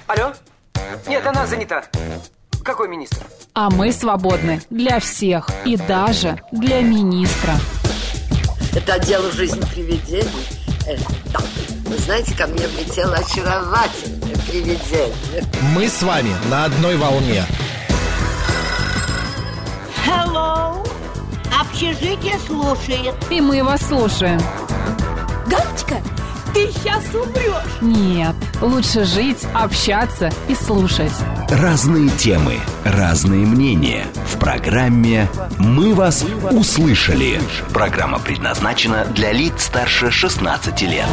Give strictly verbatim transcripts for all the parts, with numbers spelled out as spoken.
Алло? Нет, она занята. Какой министр? А мы свободны для всех и даже для министра. Это отдел «Жизнь привидений». Э, да. Вы знаете, ко мне влетело очаровательное привидение. Мы с вами на одной волне. Hello. Общежитие слушает. И мы вас слушаем. Галочка, ты сейчас умрешь. Нет, лучше жить, общаться и слушать. Разные темы, разные мнения. В программе «Мы вас услышали». Программа предназначена для лиц старше шестнадцати лет.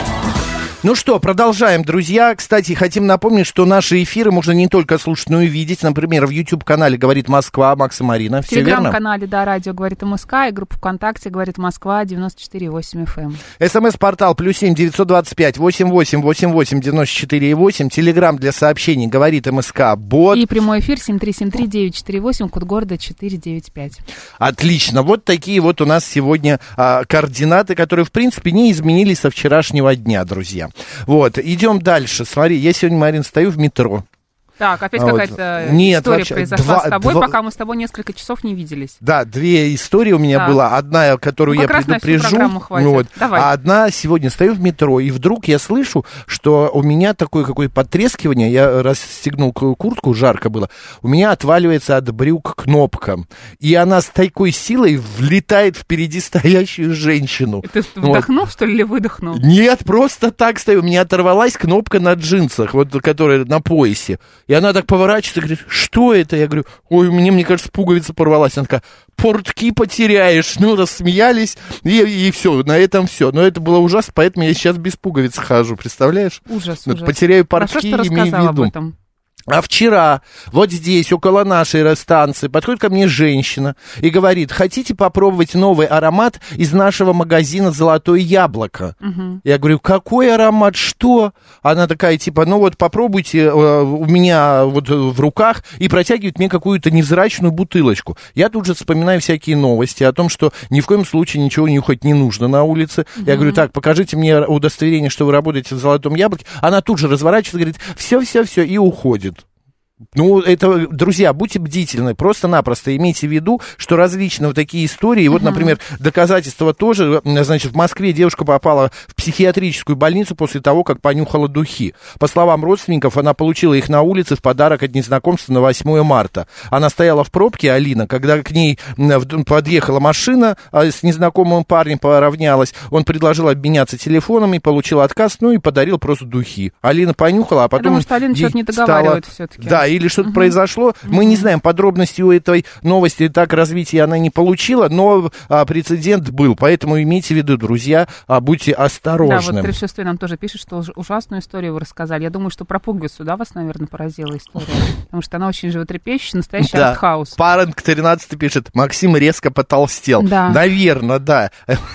Ну что, продолжаем, друзья. Кстати, хотим напомнить, что наши эфиры можно не только слушать, но и видеть. Например, в YouTube-канале «Говорит Москва», Макс и Марина. В Все верно? В Телеграм-канале, да, радио «Говорит МСК» и группа ВКонтакте «Говорит Москва» девяносто четыре и восемь эф эм. СМС-портал плюс семь девятьсот двадцать пять восемьдесят восемь восемьдесят восемь девяносто четыре и восемь. Телеграм для сообщений «Говорит МСК» бот. И прямой эфир семь три семь три девять четыре восемь, код города четыре девять пять. Отлично. Вот такие вот у нас сегодня а, координаты, которые, в принципе, не изменились со вчерашнего дня, друзья. Вот, идем дальше. Смотри, я сегодня, Марин, стою в метро. Так, опять а какая-то вот. Нет, история вообще, произошла два, с тобой, два... пока мы с тобой несколько часов не виделись. Да, две истории у меня так. была. Одна, которую ну, я предупрежу, вот, а одна сегодня стою в метро, и вдруг я слышу, что у меня такое какое-то потрескивание, я расстегнул куртку, жарко было, у меня отваливается от брюк кнопка, и она с такой силой влетает впереди стоящую женщину. И ты вдохнул, вот. Что ли, или выдохнул? Нет, просто так стою, у меня оторвалась кнопка на джинсах, вот, которая на поясе, и она так поворачивается, говорит, что это? Я говорю, ой, мне, мне кажется, пуговица порвалась. Она такая, портки потеряешь. Ну, рассмеялись, и, и все, на этом все. Но это было ужасно, поэтому я сейчас без пуговиц хожу, представляешь? Ужас, вот, ужас. Потеряю портки, Хорошо, что имею в виду. об этом. А вчера вот здесь, около нашей станции, подходит ко мне женщина и говорит, хотите попробовать новый аромат из нашего магазина «Золотое яблоко»? Угу. Я говорю, какой аромат, что? Она такая, типа, ну вот попробуйте э, у меня вот в руках, и протягивает мне какую-то невзрачную бутылочку. Я тут же вспоминаю всякие новости о том, что ни в коем случае ничего нюхать не нужно на улице. Угу. Я говорю, так, покажите мне удостоверение, что вы работаете в «Золотом яблоке». Она тут же разворачивается и говорит, все-все-все, и уходит. Ну, это, друзья, будьте бдительны, просто-напросто имейте в виду, что различные вот такие истории, вот, например, доказательства тоже, значит, в Москве девушка попала в психиатрическую больницу после того, как понюхала духи. По словам родственников, она получила их на улице в подарок от незнакомца на восьмое марта. Она стояла в пробке, Алина, когда к ней подъехала машина с незнакомым парнем, поравнялась, он предложил обменяться телефонами, получил отказ, ну и подарил просто духи. Алина понюхала, а потом... Потому что Алина что-то не договаривает стала... все-таки. Да, или что-то uh-huh. произошло. Uh-huh. Мы не знаем подробностей у этой новости, так развития она не получила, но а, прецедент был. Поэтому имейте в виду, друзья, а, будьте осторожны. Да, вот тридцать шестой нам тоже пишет, что ужасную историю вы рассказали. Я думаю, что про пуговицу, да, вас, наверное, поразила история. Потому что она очень животрепещущая, настоящий да. артхаус. Паренг тринадцатый пишет, Максим резко потолстел. Да. Наверное, да.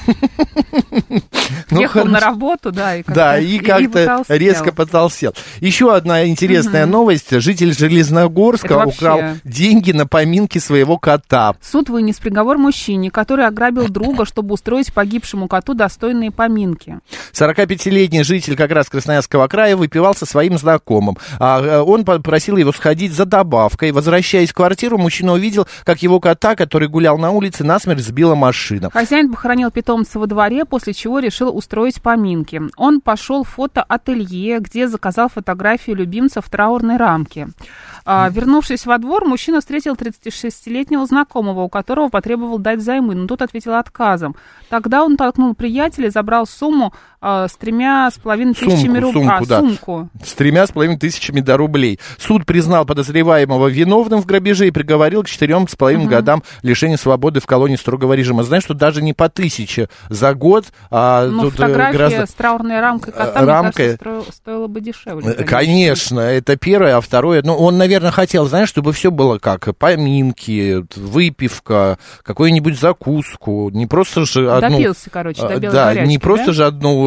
Ехал на работу, да, и как-то, да, и как-то и резко потолстел. Еще одна интересная угу. новость. Житель Железногорска вообще... украл деньги на поминки своего кота. Суд вынес приговор мужчине, который ограбил друга, чтобы устроить погибшему коту достойные поминки. сорокапятилетний житель как раз Красноярского края выпивал со своим знакомым. Он попросил его сходить за добавкой. Возвращаясь в квартиру, мужчина увидел, как его кота, который гулял на улице, насмерть сбила машина. Хозяин похоронил питомца во дворе, после чего решил устроить поминки. Он пошел в фотоателье, где заказал фотографию любимца в траурной рамке. А, вернувшись во двор, мужчина встретил тридцатишестилетнего знакомого, у которого потребовал дать взаймы, но тот ответил отказом. Тогда он толкнул приятеля и забрал сумму а, с тремя с половиной тысячами рублей. Сумку, а, да. сумку. С тремя с половиной тысячами до рублей. Суд признал подозреваемого виновным в грабеже и приговорил к четырем с половиной угу. годам лишения свободы в колонии строгого режима. Знаешь, что даже не по тысяче за год. А ну, тут фотография гораздо... с траурной рамкой кота, Рамка... мне кажется, стоило, стоило бы дешевле. Конечно. конечно, это первое, а второе, ну, он, наверное, хотел, знаешь, чтобы все было как поминки, выпивка, какую-нибудь закуску, не просто же одну... Допился, короче, до белой да, горячки, не просто да? же одну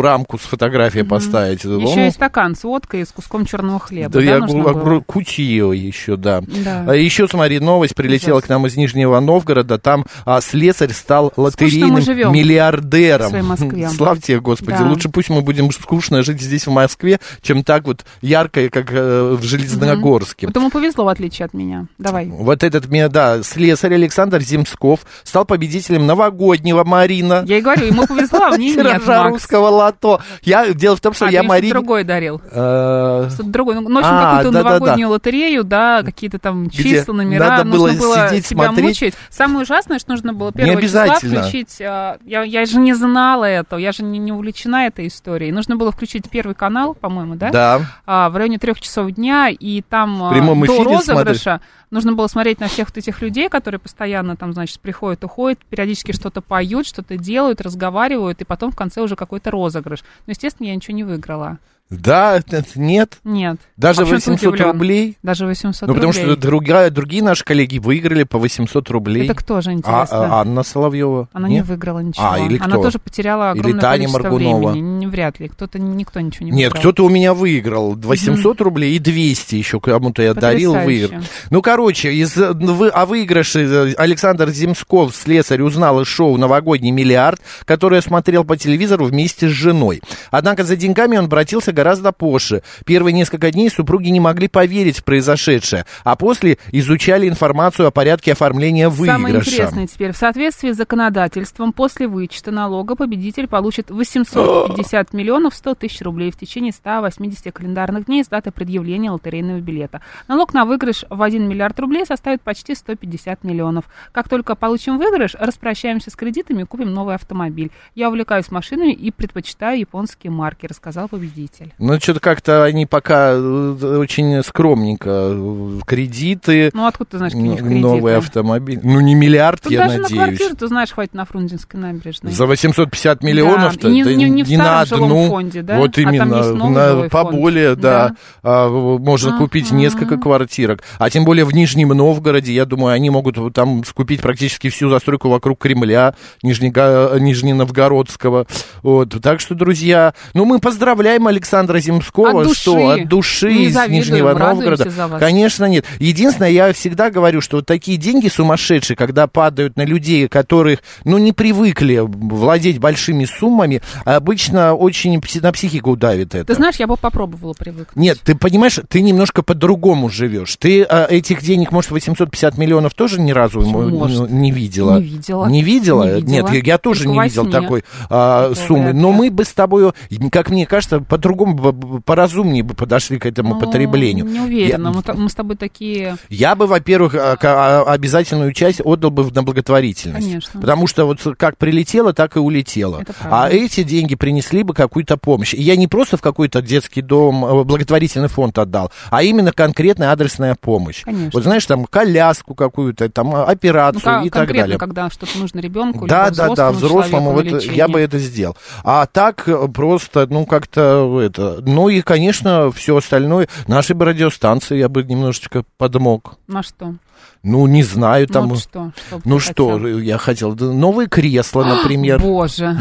рамку с фотографией mm-hmm. поставить. Еще Он... и стакан с водкой и с куском черного хлеба. Да, да, я говорю, кутил еще, да. да. А еще, смотри, новость прилетела Ужас. к нам из Нижнего Новгорода. Там а, слесарь стал лотерейным миллиардером. В своей Москве. Слава тебе, Господи. Да. Лучше пусть мы будем скучно жить здесь, в Москве, чем так вот ярко, как э, в Железногорске. Mm-hmm. Вот ему повезло, в отличие от меня. Давай. Вот этот, да, слесарь Александр Земсков стал победителем новогоднего, Марина. Я и говорю, ему повезло, а мне нет, Макс. Русского лото. Я, дело в том, что а, я что-то Марине... другое дарил. А... Что-то другое. Ну, в общем, а, какую-то да, новогоднюю да, да. лотерею, да, какие-то там Где числа, номера. надо было нужно было сидеть, себя смотреть. мучить. Самое ужасное, что нужно было первого числа включить... Я, я же не знала этого, я же не, не увлечена этой историей. Нужно было включить Первый канал, по-моему, да? Да. А, в районе трех часов дня, и там в прямом до розыгрыша смотреть. нужно было смотреть на всех вот этих людей, которые постоянно там, значит, приходят, уходят, периодически что-то поют, что-то делают, разговаривают, и потом в конце уже какой-то розыгрыш. Но, естественно, я ничего не выиграла. Да, нет? Нет. Даже а восемьсот рублей? Даже восемьсот ну, рублей. потому что другая, другие наши коллеги выиграли по восемьсот рублей. Это кто же, интересно? А, а Анна Соловьева? Она Нет? не выиграла ничего. А, или кто? Она тоже потеряла огромное или Таня количество Моргунова. времени. Не, вряд ли. Кто-то, никто ничего не выиграл. Нет, кто-то у меня выиграл. восемьсот mm-hmm. рублей и двести еще кому-то я дарил, выиграл. Ну, короче, из, вы, о выигрыше Александр Земсков, слесарь, узнал из шоу «Новогодний миллиард», которое смотрел по телевизору вместе с женой. Однако за деньгами он обратился гораздо позже. Первые несколько дней супруги не могли поверить в произошедшее, а после изучали информацию о порядке оформления выигрыша. Самое интересное теперь. В соответствии с законодательством, после вычета налога победитель получит восемьсот пятьдесят миллионов сто тысяч рублей в течение ста восьмидесяти календарных дней с даты предъявления лотерейного билета. Налог на выигрыш в один миллиард рублей составит почти сто пятьдесят миллионов. Как только получим выигрыш, распрощаемся с кредитами и купим новый автомобиль. Я увлекаюсь машинами и предпочитаю японские марки, рассказал победитель. Ну, что-то как-то они пока очень скромненько. Кредиты. Ну, откуда ты знаешь, какие у них кредиты? Новый автомобиль. Ну, не миллиард, тут я даже надеюсь. На квартиру, ты знаешь, хватит на Фрунзенской набережной. За восемьсот пятьдесят миллионов-то? Да, и не, да, не, не в не старом на жилом одну. фонде, да? Вот именно. А там есть новый на, жилой поболее, фонд. да. да. А, можно uh-huh. купить несколько квартирок. А тем более в Нижнем Новгороде, я думаю, они могут там скупить практически всю застройку вокруг Кремля, Нижнего, Нижненовгородского. Вот. Так что, друзья, ну, мы поздравляем Александра Земского. От души. Что? От души не из завидуем, Нижнего Новгорода. Конечно, нет. Единственное, я всегда говорю, что вот такие деньги сумасшедшие, когда падают на людей, которых, ну, не привыкли владеть большими суммами, обычно очень на психику давит это. Ты знаешь, я бы попробовала привыкнуть. Нет, ты понимаешь, ты немножко по-другому живешь. Ты а, этих денег, может, восемьсот пятьдесят миллионов тоже ни разу может. не видела? Не видела. Не видела? Не видела. Нет, я, я тоже Только не видел сне. такой а, суммы. Но мы бы с тобой, как мне кажется, по-другому, поразумнее бы подошли к этому ну, потреблению. Не уверена, я, мы, мы с тобой такие... Я бы, во-первых, обязательную часть отдал бы на благотворительность. Конечно. Потому что вот как прилетело, так и улетело. А эти деньги принесли бы какую-то помощь. И я не просто в какой-то детский дом, благотворительный фонд отдал, а именно конкретная адресная помощь. Конечно. Вот знаешь, там коляску какую-то, там операцию ну, и так далее. Когда что-то нужно ребенку, да, либо да, да, взрослому вот это, я бы это сделал. А так просто, ну, как-то это... Ну и, конечно, все остальное. Нашей бы радиостанции я бы немножечко подмог. На что? Ну, не знаю, там... Ну, вот что? Что ну, что хотел? Я хотел? Новые кресла, например. Боже!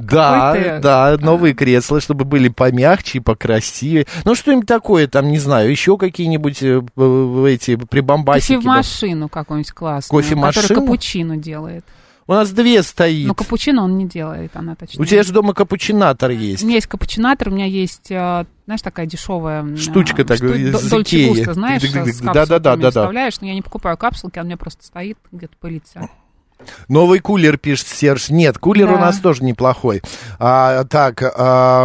Да, да, новые кресла, чтобы были помягче и покрасивее. Ну, что-нибудь такое, там, не знаю, еще какие-нибудь эти прибамбасики. Кофемашину какую-нибудь классную. Кофемашину? Которая капучино делает. У нас две стоит. Но капучино он не делает, она точнее. У тебя же дома капучинатор есть. У меня есть капучинатор, у меня есть, знаешь, такая дешевая штучка шту... такая из Дольче Густо, знаешь, с капсулками да, да, да, да, вставляешь, но я не покупаю капсулки, он у меня просто стоит, где-то пылится. Новый кулер, пишет Серж. Нет, кулер да. у нас тоже неплохой. А, так, а,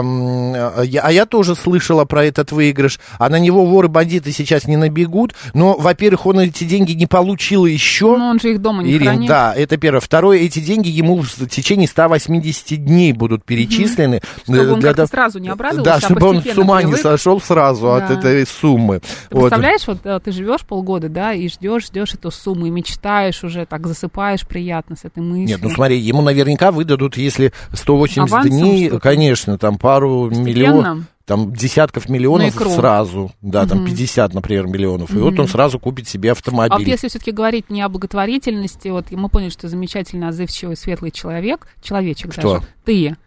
я, а я тоже слышала про этот выигрыш. А на него воры-бандиты сейчас не набегут. Но, во-первых, он эти деньги не получил еще. Но он же их дома не Ирин, хранит. Да, это первое. Второе, эти деньги ему в течение ста восьмидесяти дней будут перечислены. Mm-hmm. Чтобы он для... как-то сразу не обрадовался, Да, а чтобы он с ума привык. не сошел сразу да. от этой суммы. Ты вот. Представляешь, вот ты живешь полгода, да, и ждешь, ждешь эту сумму, и мечтаешь уже, так засыпаешь приятно с этой мыслью. Нет, ну смотри, ему наверняка выдадут, если сто восемьдесят авансом, дней, что-то? Конечно, там пару миллионов, там десятков миллионов сразу, да, угу. там пятьдесят, например, миллионов, угу. и вот он сразу купит себе автомобиль. А если все-таки говорить не о благотворительности, вот мы поняли, что ты замечательно отзывчивый, светлый человек, человечек Что? даже, ты,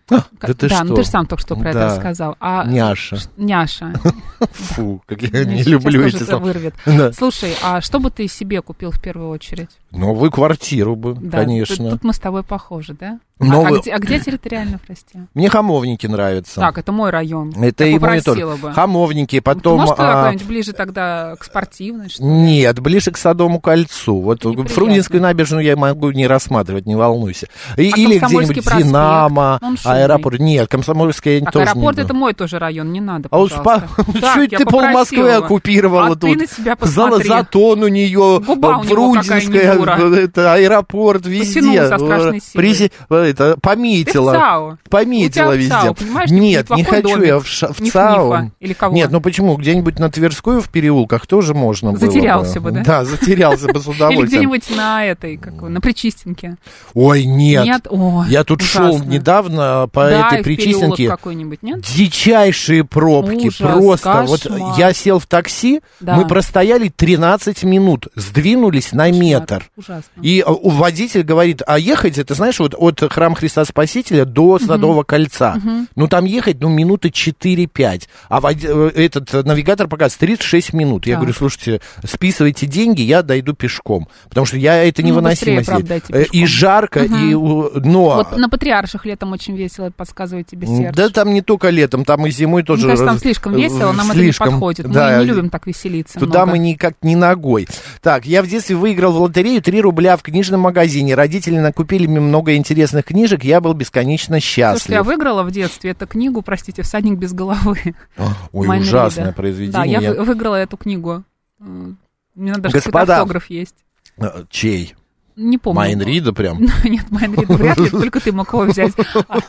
А, да ты да, что? ну ты же сам только что про Да. это рассказал. А, Няша. ш- Няша. Фу, как я Мне не сейчас люблю тоже эти это слова. вырвет. Да. Слушай, а что бы ты себе купил в первую очередь? Новую квартиру бы, Да, конечно. Тут, тут мы с тобой похожи, да? А- Новую- А, где, а где территориально, прости? Мне Хамовники нравятся. Так, это мой район. Это Я и мой попросила тоже. бы. Хамовники, Ты потом... можешь а, куда-нибудь ближе тогда к спортивной, что ли? Нет, ближе к Садовому кольцу. Вот Неприятно. Фрунзенскую набережную я могу не рассматривать, не волнуйся. И- А Или Комсомольский где-нибудь проспект? Динамо, Он шумный. аэропорт. Нет, Комсомольская я Так, тоже аэропорт не это был. мой тоже район, не надо, А вот пожалуйста. спа- Так, чуть я ты пол Москвы попросила. оккупировала А тут. ты на себя Зала- посмотри. Затон у нее, Губа у него какая Фрунзенская, не дура. это аэропорт везде. Потянула со страшной силой. Призи- это, Ты в пометила. ЦАО. Пометила У тебя в везде. ЦАО, понимаешь, Нет, не неплохой хочу домик. я в, ша- в Ниф-нифа. ЦАО. Или кого? Нет, ну почему? Где-нибудь на Тверской в переулках тоже можно было Затерялся бы, да? Да, затерялся бы с Или удовольствием. где-нибудь на этой, как его, на Причистенке. Ой, нет. Нет? Ой, Я тут шел ужасно. недавно по Да, этой и в переулок Причистенке. какой-нибудь, нет? Дичайшие пробки, Ужас, просто. Вот кошмар. я сел в такси, Да. мы простояли тринадцать минут, сдвинулись на Кошмар. метр. Ужасно. И а, у водитель говорит, а ехать, это знаешь, вот от Храма Христа Спасителя до Садового кольца. Ну, там ехать, ну, минуты четыре-пять. А вод- э, этот э, навигатор показывает тридцать шесть минут. Я Так. говорю, слушайте, списывайте деньги, я дойду пешком. Потому что я это Ну, невыносимо быстрее, здесь. правда, идти Э, И пешком. жарко, и... у- Но... Вот на Патриарших летом очень весело, подсказывает тебе Серж. Да там не только летом, там и зимой тоже. Мне кажется, там раз- слишком весело, нам слишком, это не подходит. да, Мы не любим так веселиться Туда много. мы никак не ногой. Так, я в детстве выиграл в лотерею три рубля в книжном магазине. Родители накупили мне много интересных книжек, я был бесконечно счастлив. Слушай, я выиграла в детстве эту книгу, простите, «Всадник без головы». Ой, Майн ужасное Рида. произведение. Да, я Я- вы- выиграла эту книгу. М, Мне надо даже Господа. какой-то автограф есть. Э, Чей? Не помню. Майн Рида прям? Нет, Майн Рида вряд ли, только ты мог его взять. А,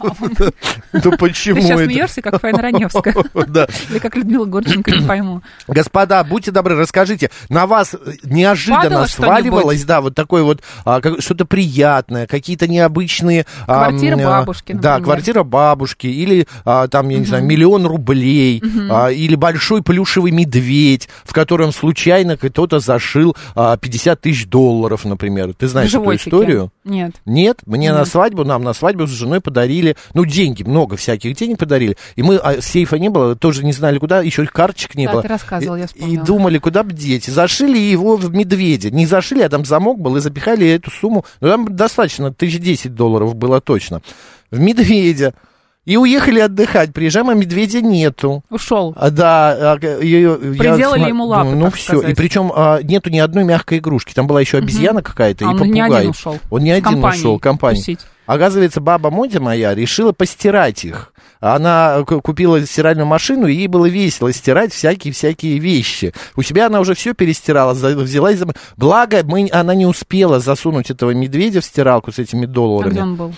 Ну почему Ты сейчас это? смеешься, как Фаина Раневская. Да. Или как Людмила Гурченко, не пойму. Господа, будьте добры, расскажите, на вас неожиданно Падало сваливалось, что-нибудь? да, вот такое вот а, как- что-то приятное, какие-то необычные... а, Квартира м, а, бабушки, Да, например. квартира бабушки, или а, там, я не знаю, миллион рублей, а, или большой плюшевый медведь, в котором случайно кто-то зашил а, пятьдесят тысяч долларов, например. Ты знаешь эту Животики. историю? Нет. Нет, мне Нет. на свадьбу, нам на свадьбу с женой подарили, ну, деньги, много всяких денег подарили, и мы, а, сейфа не было, тоже не знали куда, еще карточек не Да, было. ты рассказывал, И- я И вспомнила. думали, куда бы деть. Зашили его в медведя. Не зашили, а там замок был, и запихали эту сумму, ну, там достаточно, тысяч десять долларов было точно. В медведя. И уехали отдыхать. Приезжаем, а медведя нету. Ушел. А, да, а, ее, Приделали ему лапы, ну так все, и сказать. причем а, нету ни одной мягкой игрушки. Там была еще обезьяна какая-то А и он попугай. не один ушел. Он не С один компанией ушел, компания. тусить. Оказывается, баба Мотя моя решила постирать их. Она к- купила стиральную машину, и ей было весело стирать всякие-всякие вещи. У себя она уже все перестирала, за- взялась за... Благо, мы, она не успела засунуть этого медведя в стиралку с этими А долларами. где он был?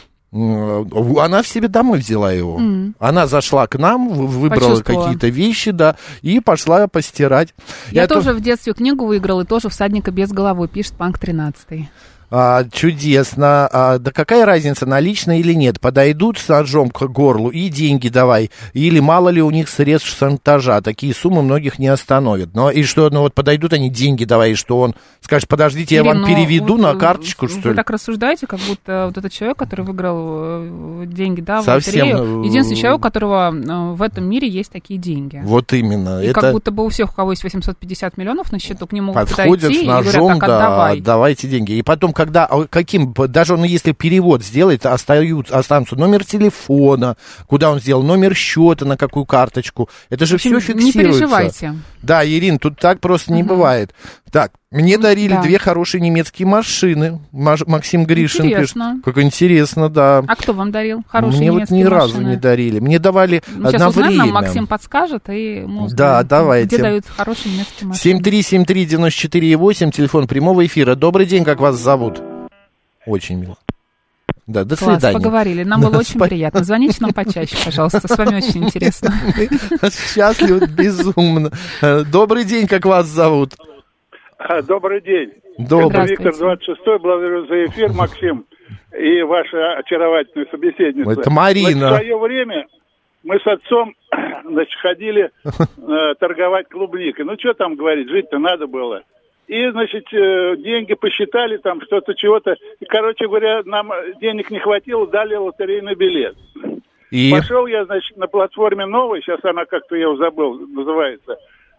М, Она в себе домой взяла его. М. Она зашла к нам, в- выбрала Почувствовала. какие-то вещи, да, и пошла постирать. Я, то- тоже в детстве книгу выиграл, и тоже «Всадника без головы», пишет Панк тринадцатый. А, чудесно. А, да какая разница, наличная или нет? Подойдут с ножом к горлу и деньги давай. Или мало ли у них средств шантажа. Такие суммы многих не остановят. Но и что, ну вот подойдут они, деньги давай, и что он скажет, подождите, я Ирина, вам ну, переведу вот, на э, карточку, вы что ли? так рассуждаете, как будто вот этот человек, который выиграл э, деньги, да, в Совсем, лотерею, э, единственный человек, у которого э, в этом мире есть такие деньги. Вот именно. И это как будто бы у всех, у кого есть восемьсот пятьдесят миллионов на счету, к нему подходят подойти с и ножом, говорят, так, да, отдавай. давайте деньги. И потом, когда, а каким, даже он, если перевод сделает, остаются, останутся номер телефона, куда он сделал, номер счета, на какую карточку. Это же В общем, все не фиксируется. переживайте. Да, Ирин, тут так просто не бывает. Так, мне дарили да. две хорошие немецкие машины. Маш- Максим Гришин Интересно. пишет. Как интересно, да. А кто вам дарил хорошие Мне вот немецкие ни разу машины? не дарили. Мне давали Ну, сейчас на узнаем, время. нам Максим подскажет, и мы узнаем, Да, давайте. где дают хорошие немецкие машины. семь три семь три девять четыре восемь, телефон прямого эфира. Добрый день, как вас зовут? Очень мило. Да, до Класс, свидания. поговорили. Нам Да, было очень спа- приятно. Звоните нам почаще, пожалуйста. С вами очень интересно. Счастлив безумно. Э, Добрый день, как вас зовут? А, Добрый день. Добрый. Это Виктор двадцать шестой. Благодарю за эфир, Максим, и ваша очаровательная собеседница. Это Марина. Вот в свое время мы с отцом значит, ходили э, торговать клубникой. Ну, что там говорить, жить-то надо было. И, значит, э, деньги посчитали, там что-то, чего-то. И, короче говоря, нам денег не хватило, дали лотерейный билет. И? Пошел я, значит, на платформе новой, сейчас она как-то, я уже забыл, называется,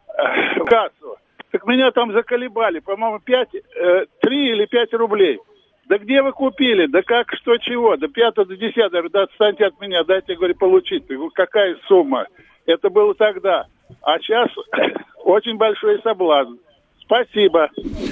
в кассу. Так меня там заколебали, по-моему, пять, три или пять рублей. Да где вы купили? Да как, что, чего? Да пятое, до десятое. Да отстаньте от меня, дайте, говорю, получить. Я говорю, какая сумма? Это было тогда. А сейчас очень большой соблазн. Спасибо.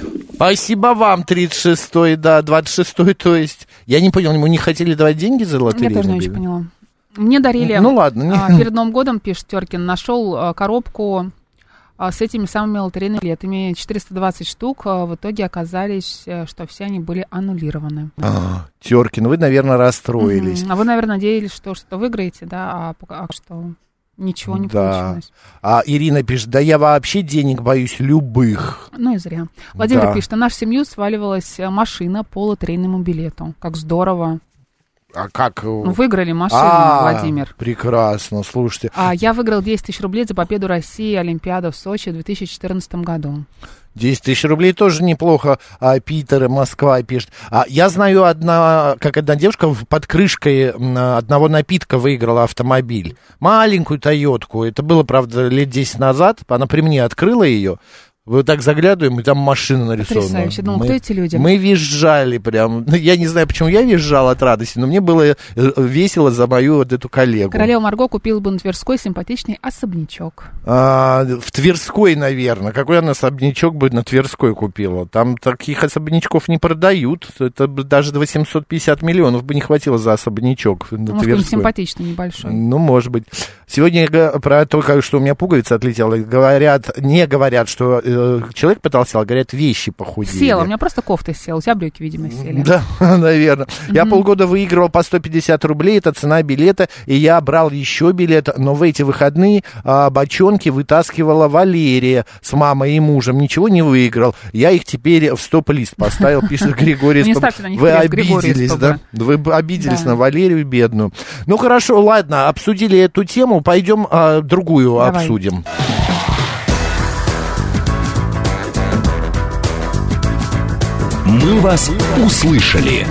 Спасибо вам, тридцать шестой, да, двадцать шестой, то есть. Я не понял, ему не хотели давать деньги за лотерею? Я тоже не очень поняла. Мне дарили, ну, ладно. А, перед Новым годом, пишет Теркин, нашел а, коробку а, с этими самыми лотерейными билетами. четыреста двадцать штук. А, в итоге оказались, что все они были аннулированы. А, Теркин, вы, наверное, расстроились. Mm-hmm. А вы, наверное, надеялись, что что-то выиграете, да, а, а что ничего не да. получилось. А Ирина пишет, да я вообще денег боюсь любых. Ну и зря. Владимир да. пишет, на нашу семью сваливалась машина по лотерейному билету. Как здорово. А как? Ну, выиграли машину, а, Владимимир. Прекрасно, слушайте. А я выиграл десять тысяч рублей за победу России Олимпиада в Сочи в две тысячи четырнадцатом году. десять тысяч рублей тоже неплохо. А, Питер, Москва пишет. А, я знаю, одна, как одна девушка под крышкой одного напитка выиграла автомобиль. Маленькую Тойотку. Это было, правда, лет десять назад. Она при мне открыла ее. Вот так заглядываем, и там машина нарисована. Потрясающе. Думал, мы, кто эти люди? Мы визжали прям. Я не знаю, почему я визжал от радости, но мне было весело за мою вот эту коллегу. Королева Марго купила бы на Тверской симпатичный особнячок. А, в Тверской, наверное. Какой она особнячок бы на Тверской купила? Там таких особнячков не продают. Это даже восемьсот пятьдесят миллионов бы не хватило за особнячок на Может, Тверской. он симпатичный, небольшой. Ну, может быть. Сегодня про то, что у меня пуговица отлетела, говорят, не говорят, что э, человек потолстел, говорят, вещи похудели. Села, у меня просто кофта села, у тебя брюки, видимо, сели. Да, наверное. Mm-hmm. Я полгода выигрывал по сто пятьдесят рублей, это цена билета, и я брал еще билет, но в эти выходные а, бочонки вытаскивала Валерия с мамой и мужем, ничего не выиграл. Я их теперь в стоп-лист поставил, пишет Григорий. Не ставьте на них Вы обиделись, да? Вы обиделись на Валерию бедную. Ну, хорошо, ладно, обсудили эту тему. Пойдем а, другую Давай. обсудим. Мы вас услышали.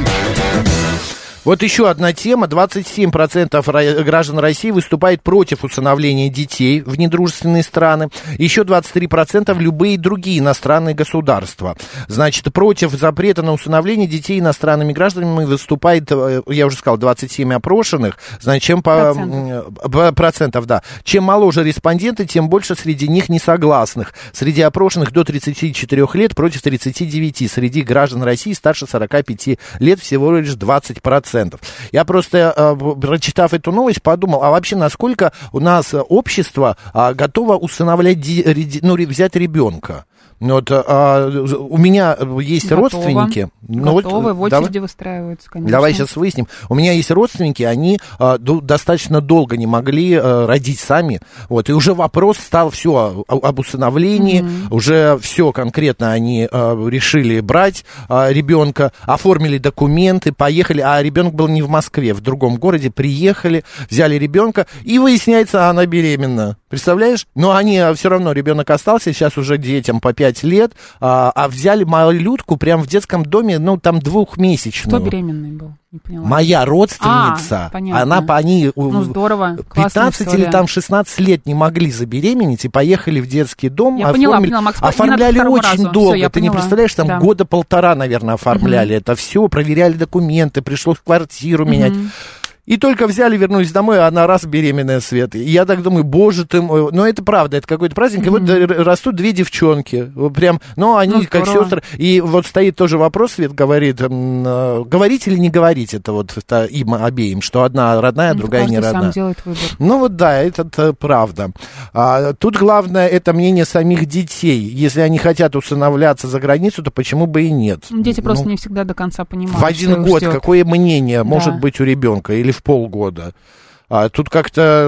Вот еще одна тема. двадцать семь процентов граждан России выступает против усыновления детей в недружественные страны. Еще двадцать три процента в любые другие иностранные государства. Значит, против запрета на усыновление детей иностранными гражданами выступает, я уже сказал, двадцать семь опрошенных. Значит, чем по... Процентов. Процентов, да. Чем моложе респонденты, тем больше среди них несогласных. Среди опрошенных до тридцати четырёх лет против тридцати девяти. Среди граждан России старше сорока пяти лет всего лишь двадцать процентов. Я просто, прочитав эту новость, подумал, а вообще насколько у нас общество готово усыновлять, ну, взять ребенка? Вот, а, у меня есть Готово. родственники. Ну, Готовы, вот, в очереди давай, выстраиваются, конечно. Давай сейчас выясним. У меня есть родственники, они а, до, достаточно долго не могли а, родить сами. Вот, и уже вопрос стал все об усыновлении, mm-hmm. уже все конкретно они а, решили брать а, ребенка, оформили документы, поехали, а ребенок был не в Москве, в другом городе, приехали, взяли ребенка, и выясняется, она беременна. Представляешь? Но они все равно, ребенок остался, сейчас уже детям по пять лет, а, а взяли малютку прямо в детском доме, ну, там, двухмесячную. Кто беременный был? Не поняла. Моя родственница, а, понятно. она, они ну, здорово. пятнадцать или там шестнадцать лет не могли забеременеть и поехали в детский дом. Я оформили, поняла, поняла, Макс, оформляли очень разу. долго. Всё, Ты поняла. не представляешь, там да. года полтора, наверное, оформляли угу. это все, проверяли документы, пришлось квартиру угу. менять. И только взяли, вернулись домой, а она раз беременная, Свет. И я так думаю, боже ты мой. Но это правда, это какой-то праздник. Mm-hmm. И вот растут две девчонки. Прям, ну, они ну, как сестры. И вот стоит тоже вопрос, Свет говорит, говорить или не говорить это вот это им обеим, что одна родная, а другая не родная. Сам делает выбор. Ну вот да, это, это правда. А, тут главное, это мнение самих детей. Если они хотят усыновляться за границу, то почему бы и нет? Дети ну, просто не всегда до конца понимают. В один год ждет. Какое мнение да. может быть у ребенка? Или в полгода. А тут как-то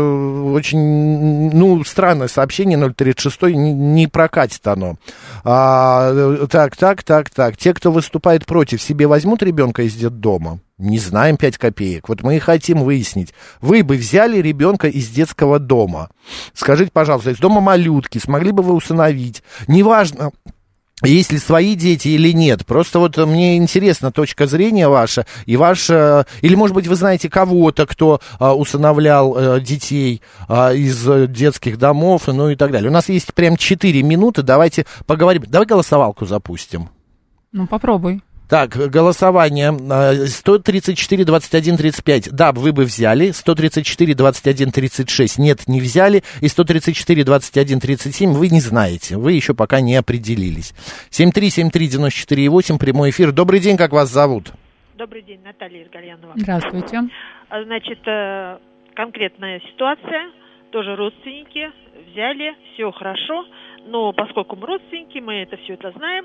очень, ну, странное сообщение, ноль тридцать шесть, не, не прокатит оно. А, так, так, так, так. Те, кто выступает против, себе возьмут ребенка из детдома? Не знаем, пять копеек. Вот мы и хотим выяснить. Вы бы взяли ребенка из детского дома. Скажите, пожалуйста, из дома малютки, смогли бы вы усыновить? Неважно... есть ли свои дети или нет. Просто вот мне интересна точка зрения ваша, и ваша, или, может быть, вы знаете кого-то, кто а, усыновлял а, детей а, из детских домов, ну и так далее. У нас есть прям четыре минуты, давайте поговорим. Давай голосовалку запустим. Ну, попробуй. Так, голосование сто тридцать четыре двадцать один тридцать пять. Да, вы бы взяли. сто тридцать четыре двадцать один тридцать шесть. Нет, не взяли. И сто тридцать четыре двадцать один тридцать семь вы не знаете. Вы еще пока не определились. семь три семь три девяносто четыре восемь. Прямой эфир. Добрый день, как вас зовут? Добрый день, Наталья Иргальянова. Здравствуйте. Значит, конкретная ситуация. Тоже родственники взяли, все хорошо. Но поскольку мы родственники, мы это все это знаем.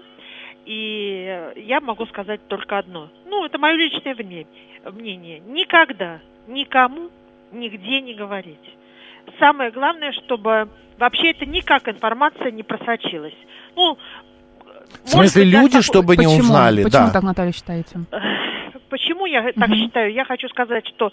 И я могу сказать только одно. Ну, это мое личное мнение. Никогда, никому, нигде не говорить. Самое главное, чтобы вообще это никак информация не просочилась. Ну, в смысле, быть, люди, да, чтобы почему? не узнали? Почему да. так, Наталья, считаете? Почему я так uh-huh. считаю? Я хочу сказать, что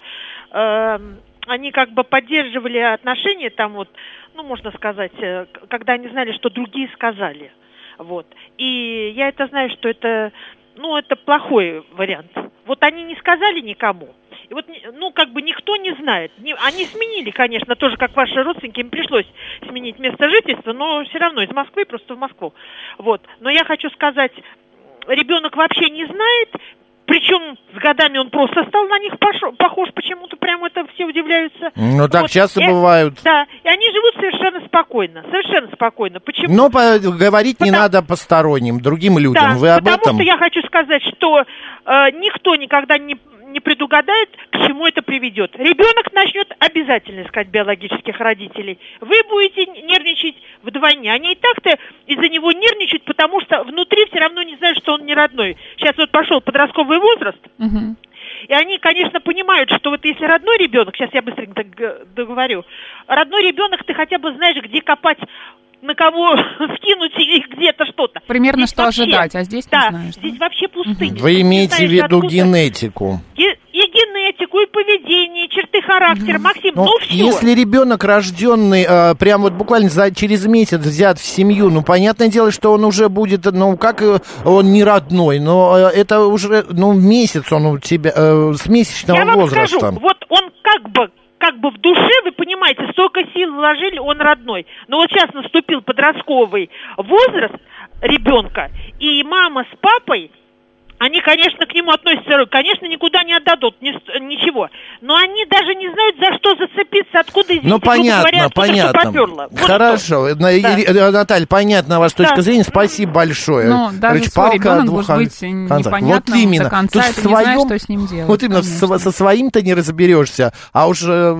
э, они как бы поддерживали отношения там вот, ну, можно сказать, когда они знали, что другие сказали. Вот. И я это знаю, что это, ну, это плохой вариант. Вот они не сказали никому. И вот, ну, как бы никто не знает. Не, они сменили, конечно, тоже, как ваши родственники, им пришлось сменить место жительства, но все равно из Москвы просто в Москву. Вот. Но я хочу сказать, ребенок вообще не знает, причем с годами он просто стал на них похож, почему-то прям это все удивляются. Ну, так вот. часто и, бывают. Да, и они живут совершенно спокойно, совершенно спокойно. Почему? Но по- говорить потому... не надо посторонним, другим людям. Да, Вы об потому этом? Что я хочу сказать, что э, никто никогда не, не предугадает, к чему это приведет. Ребенок начнет обязательно искать биологических родителей. Вы будете нервничать вдвойне. Они и так-то из-за него нервничают, потому что внутри все равно не знают, что он не родной. Сейчас вот пошел подростковый возраст, угу. и они, конечно, понимают, что вот если родной ребенок, сейчас я быстренько договорю, родной ребенок, ты хотя бы знаешь, где копать, на кого скинуть и где-то что-то. Примерно здесь что вообще, ожидать, а здесь да, не знаешь. здесь вообще пустыня. Вы имеете в виду откуда... генетику? И, и генетику, и поведение, и черты характера, Максим, ну, ну все. Если ребенок рожденный, э, прям вот буквально за, через месяц взят в семью, ну, понятное дело, что он уже будет, ну, как он не родной, но э, это уже, ну, месяц он у тебя, э, с месячного Я вам возраста. скажу, вот он как бы, как бы в душе, вы понимаете, столько сил вложили, он родной. Но вот сейчас наступил подростковый возраст ребенка, и мама с папой, они, конечно, к нему относятся, конечно, никуда не отдадут, ни, ничего. Но они даже не знают, за что зацепиться, откуда, извините, ну, понятно, говоря, понятно. поперло. Вот хорошо. что. Да. Наталья, понятна ваша точка да. зрения. Спасибо большое. Ну, даже Короче, свой палка ребенок двух... может быть непонятным вот именно. до конца, Тут и ты своем... не знаешь, что с ним делать. Вот именно, со, со своим-то не разберешься, а уже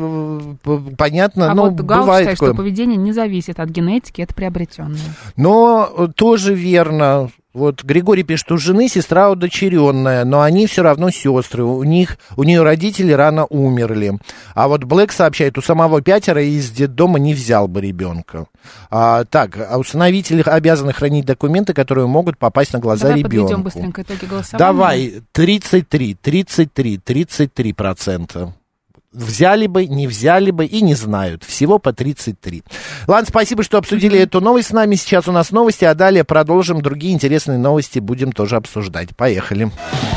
понятно, а ну, вот Гал бывает считает, такое. что поведение не зависит от генетики, это приобретенное. Но тоже верно. Вот Григорий пишет, у жены сестра удочеренная, но они все равно сестры. У них, у нее родители рано умерли. А вот Блэк сообщает, у самого пятеро из детдома не взял бы ребенка. А, так, а усыновители обязаны хранить документы, которые могут попасть на глаза Давай ребенку. подведем быстренько итоги голосования. Давай, тридцать три, тридцать три, тридцать три процента. Взяли бы, не взяли бы и не знают. Всего по тридцать три. Ладно, спасибо, что обсудили mm-hmm. эту новость с нами. Сейчас у нас новости, а далее продолжим. Другие интересные новости будем тоже обсуждать. Поехали.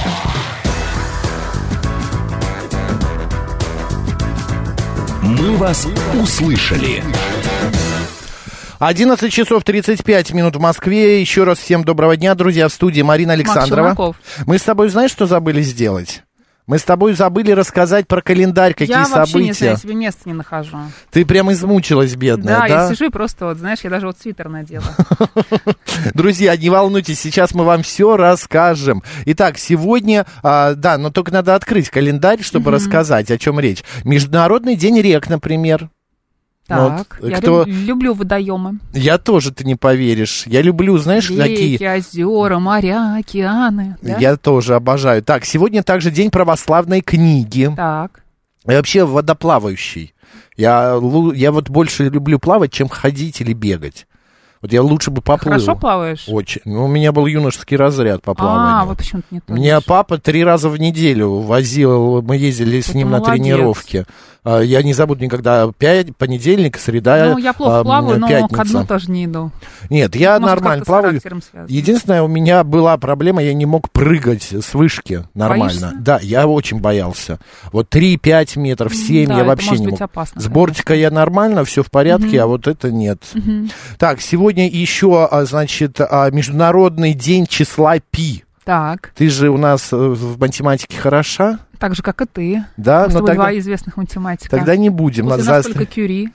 Мы вас услышали. одиннадцать часов тридцать пять минут в Москве. Еще раз всем доброго дня, друзья. В студии Марина Александрова. Мы с тобой, знаешь, что забыли сделать? Мы с тобой забыли рассказать про календарь, какие я события. Я вообще не знаю, себе места не нахожу. Ты прям измучилась, бедная, да? Да, я сижу и просто, вот, знаешь, я даже вот свитер надела. Друзья, не волнуйтесь, сейчас мы вам все расскажем. Итак, сегодня, а, да, но только надо открыть календарь, чтобы рассказать, о чем речь. Международный день рек, например. Так, вот, я кто... люб, люблю водоемы. Я тоже, ты не поверишь. Я люблю, знаешь, реки, такие... Реки, озера, моря, океаны. Да? Я тоже обожаю. Так, сегодня также день православной книги. Так. И вообще водоплавающий. Я, я вот больше люблю плавать, чем ходить или бегать. Вот я лучше бы поплыл. Хорошо плаваешь? Очень. Ну, у меня был юношеский разряд по плаванию. А, вот почему ты не плаваешь. Меня папа три раза в неделю возил, мы ездили с Это ним молодец. на тренировки. Я не забуду никогда, пять, понедельник, среда, Ну, я плохо а, плаваю, но пятница. ко дну тоже не иду. Нет, я Может, нормально как-то с плаваю. характером связано. Единственное, у меня была проблема, я не мог прыгать с вышки нормально. Боишься? Да, я очень боялся. Вот три-пять метров, семь Да, я это вообще может не быть мог. опасно, С бортика я нормально, все в порядке, Мгм. а вот это нет. Мгм. Так, сегодня еще, а, значит, а, Международный день числа пи. Так, Ты же у нас э, в математике хороша, так же, как и ты. да? Мы с Но тобой тогда, два известных математика. тогда не будем. После Надо нас заострить. только Кюри.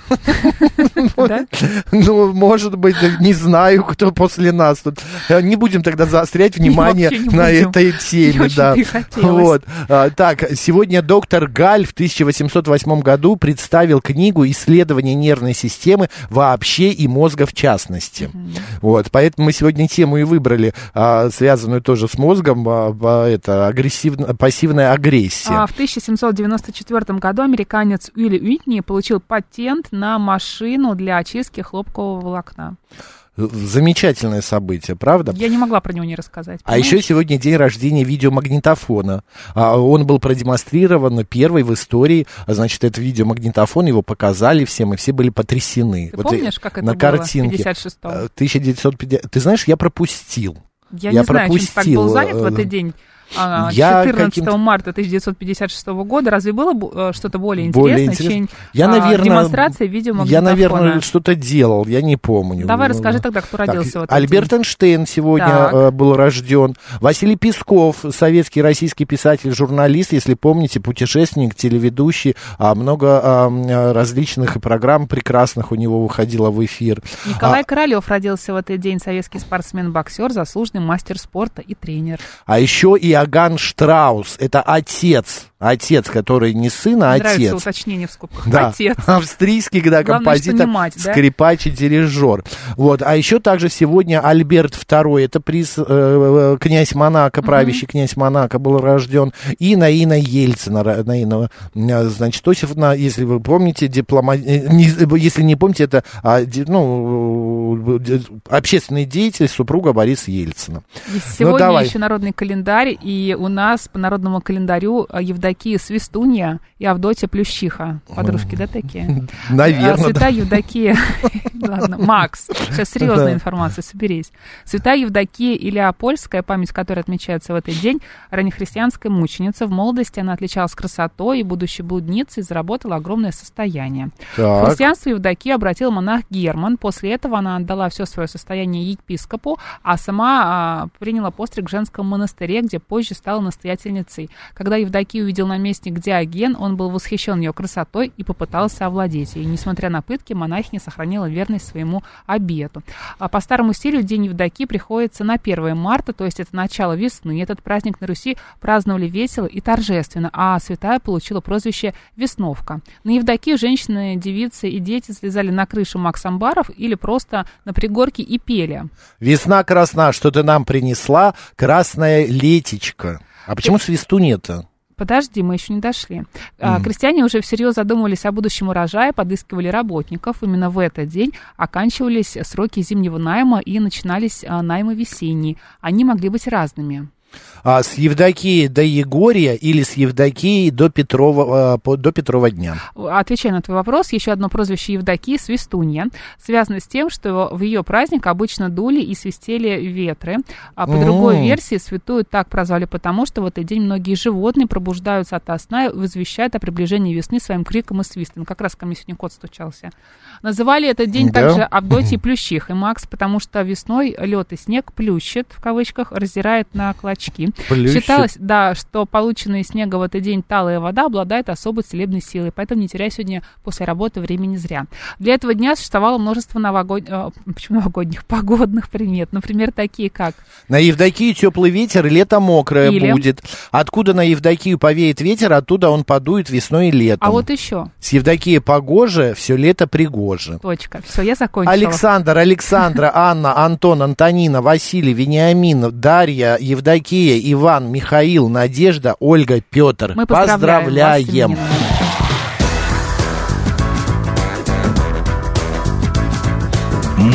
Да? Ну, может быть, не знаю, кто после нас тут. Не будем тогда заострять внимание Вообще не на будем. этой теме, Очень да. бы и хотелось. Вот. А, Так, сегодня доктор Галь в тысяча восемьсот восьмом году представил книгу «Исследование нервной системы вообще и мозга в частности». Вот, поэтому мы сегодня тему и выбрали, а, связанную тоже с мозгом, а, а, это агрессивно, пассивная агрессия. А в тысяча семьсот девяносто четвёртом году американец Уилли Уитни получил патент на машину для очистки хлопкового волокна. Замечательное событие, правда? Я не могла про него не рассказать. А еще сегодня день рождения видеомагнитофона. А, Он был продемонстрирован первый в истории. А, Значит, это видеомагнитофон, его показали всем, и все были потрясены. Ты Вот помнишь, и- как это на было картинке. в пятьдесят шестом? Э, тысяча девятьсот пятьдесят Ты знаешь, я пропустил. Я, я не знаю, чем ты так пропустил, был занят в э, этот день. А, я четырнадцатого каким-то- марта тысяча девятьсот пятьдесят шестого года. Разве было б- э, что-то более Более интересное, интересно. чем Я, а, наверное, демонстрация Я, видеомагнитофона? наверное, что-то делал, я не помню. Давай Ну, расскажи тогда, кто так, родился в этот Альберт день. Эйнштейн сегодня Так. э, был рожден. Василий Песков, советский российский писатель, журналист, если помните, путешественник, телеведущий, а, много а, различных программ прекрасных у него выходило в эфир. Николай А, Королёв родился в этот день, советский спортсмен-боксер, заслуженный мастер спорта и тренер. а еще Иоганн Штраус, это отец, отец, который не сын, а Мне нравится отец. уточнение в скобках. Да, Отец. австрийский, да, Главное, что композитор, не мать, да? скрипач и дирижер. Вот. А еще также сегодня Альберт второй, это приз, э, князь Монако, правящий uh-huh. князь Монако был рожден, и Наина Ельцина, Наина, значит, Осифовна, если вы помните, диплома... не, если не помните, это а, ди, ну, общественный деятель, супруга Бориса Ельцина. И сегодня ну, давай. еще народный календарь, и у нас по народному календарю Евдокия Свистунья и Авдотья Плющиха. Подружки, да, такие? Наверное, Святая да. Евдокия... Ладно, Макс, сейчас серьезная информация, соберись. Святая Евдокия Илеопольская, память которой отмечается в этот день, раннехристианская мученица. В молодости она отличалась красотой и, будучи блудницей, заработала огромное состояние. Так. В христианство Евдокию обратил монах Герман. После этого она отдала все свое состояние епископу, а сама а, приняла постриг в женском монастыре, где позже стала настоятельницей. Когда Евдокию увидел наместник Диоген, он был восхищен ее красотой и попытался овладеть ей. Несмотря на пытки, монахиня сохранила верность своему обету. А по старому стилю День Евдокии приходится на первое марта, то есть это начало весны. Этот праздник на Руси праздновали весело и торжественно, а святая получила прозвище Весновка. На Евдокию женщины, девицы и дети слезали на крышу макс-амбаров или просто на пригорке и пели. Весна красна, что ты нам принесла, красная летечка. А почему свистунья-то? Подожди, мы еще не дошли. Mm. Крестьяне уже всерьез задумывались о будущем урожае, подыскивали работников. Именно в этот день оканчивались сроки зимнего найма и начинались наймы весенние. Они могли быть разными. А с Евдокии до Егория или с Евдокии до Петрова, до Петрова дня? Отвечая на твой вопрос, еще одно прозвище Евдокии — Свистунья, связано с тем, что в ее праздник обычно дули и свистели ветры. А по mm. другой версии святую так прозвали потому, что в этот день многие животные пробуждаются ото сна и возвещают о приближении весны своим криком и свистом. Как раз ко мне сегодня кот стучался. Называли этот день да? также Авдотьей Плющихой, Макс, потому что весной лед и снег плющит, в кавычках, раздирает на клочки. Плющит. Считалось, да, что полученная из снега в этот день талая вода обладает особой целебной силой, поэтому не теряй сегодня после работы времени зря. Для этого дня существовало множество новогодних, э, почему новогодних, погодных примет, например, такие как... На Евдокию теплый ветер, лето мокрое Или... будет. Откуда на Евдокию повеет ветер, оттуда он подует весной и летом. А вот еще. С Евдокии погоже, все лето пригоже. Точка. Все, я закончила. Александр, Александра, Анна, Антон, Антонина, Василий, Вениамин, Дарья, Евдокия, Иван, Михаил, Надежда, Ольга, Петр. Мы поздравляем. Поздравляем. Вас, Мы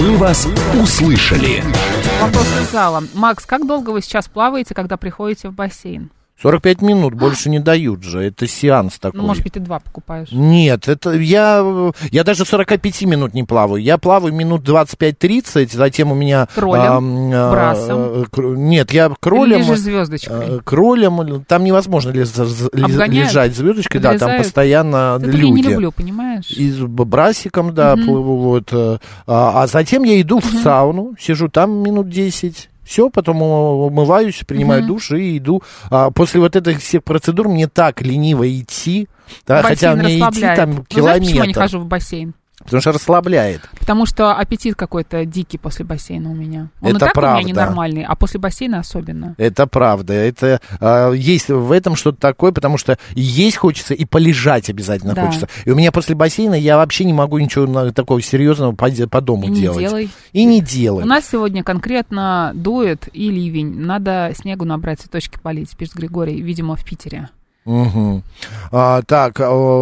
Мы вас услышали. Вопрос из зала. Макс, как долго вы сейчас плаваете, когда приходите в бассейн? сорок пять минут, больше не дают же, это сеанс такой. Ну, может быть, ты два покупаешь. Нет, это я, я даже сорок пять минут не плаваю, я плаваю минут двадцать пять тридцать, затем у меня... Кролем, а, брасом. А, кр... Нет, я кролем... Или же звездочкой. Кролем, там невозможно лез, лежать звездочкой, да, там постоянно это люди. Я не люблю, понимаешь? И с брасиком, да, mm-hmm. плыву, вот. А, а затем я иду mm-hmm. в сауну, сижу там минут десять. Все, потом умываюсь, принимаю uh-huh. душ и иду. А, после вот этих всех процедур мне так лениво идти, да, хотя мне идти там километр. Знаешь, почему я не хожу в бассейн? Потому что расслабляет. Потому что аппетит какой-то дикий после бассейна у меня. Он это и так правда. У меня ненормальный, а после бассейна особенно. Это правда. Это а, есть в этом что-то такое, потому что есть хочется, и полежать обязательно да. хочется. И у меня после бассейна я вообще не могу ничего такого серьезного по, по дому и делать. Не делай. И не делай. У нас сегодня конкретно дует и ливень. Надо снегу набрать, цветочки полить. Пишет Григорий, видимо, в Питере. Угу. А, так,